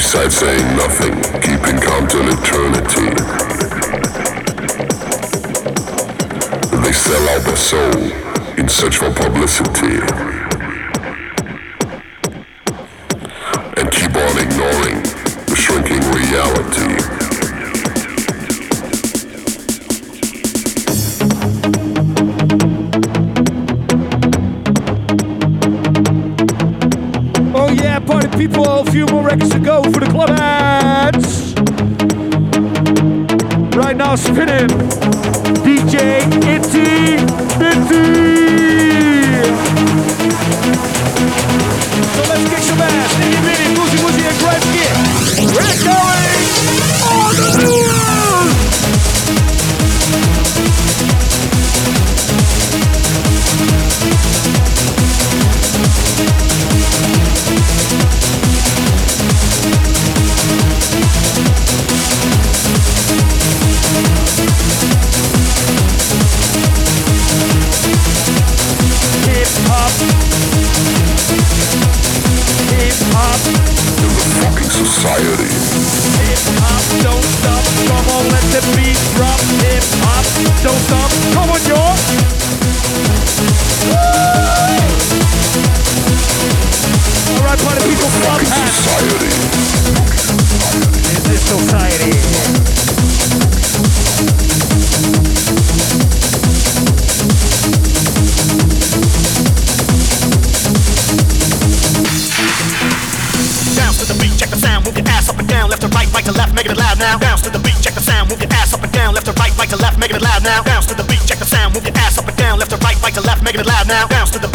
Besides saying nothing, keeping calm till eternity. They sell out their soul in search for publicity. And keep on ignoring the shrinking reality. Oh yeah, party people, a few more records to go for the club hands. Right now spinning, DJ Itty Bitty. So let's kick some ass, nitty bitty, boozy woozy and drive gear. We're going on the move! Society. Hip-hop, don't stop, come on, let the beat drop. Hip-hop, don't stop, come on, y'all. Alright, party people, club hands. Society. This is society. Left to right, right to left, making it loud now. Bounce to the beat, check the sound, move your ass up and down. Left to right, right to left, making it loud now. Bounce to the beat, check the sound, move your ass up and down. Left to right to left, making it loud now. Bounce to the